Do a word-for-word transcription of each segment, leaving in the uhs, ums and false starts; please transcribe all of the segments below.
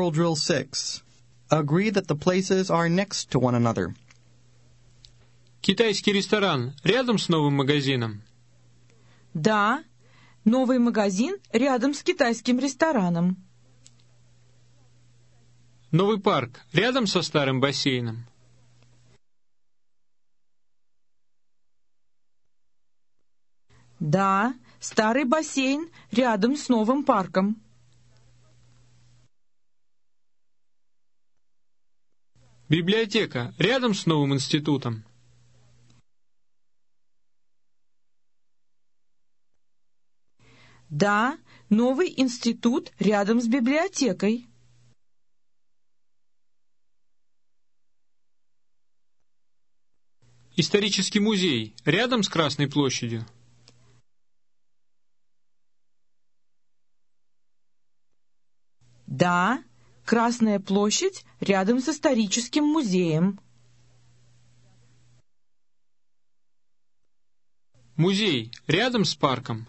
Oral Drill six. Agree that the places are next to one another. Китайский ресторан рядом с новым магазином? Да, новый магазин рядом с китайским рестораном. Новый парк рядом со старым бассейном? Да, старый бассейн рядом с новым парком. Библиотека рядом с новым институтом? Да, новый институт рядом с библиотекой. Исторический музей рядом с Красной площадью? Да, Красная площадь рядом с историческим музеем. Музей рядом с парком?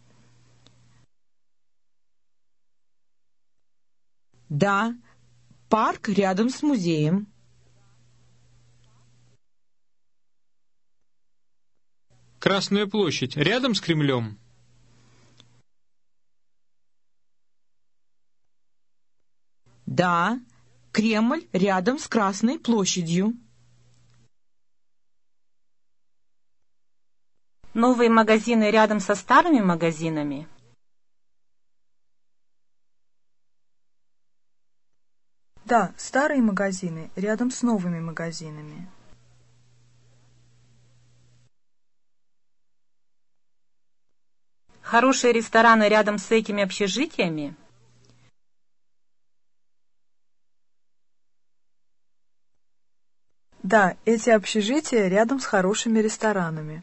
Да, парк рядом с музеем. Красная площадь рядом с Кремлем? Да, Кремль рядом с Красной площадью. Новые магазины рядом со старыми магазинами? Да, старые магазины рядом с новыми магазинами. Хорошие рестораны рядом с этими общежитиями? Да, эти общежития рядом с хорошими ресторанами.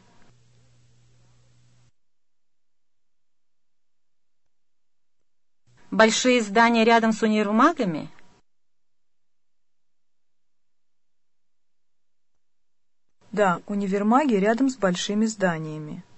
Большие здания рядом с универмагами? Да, универмаги рядом с большими зданиями.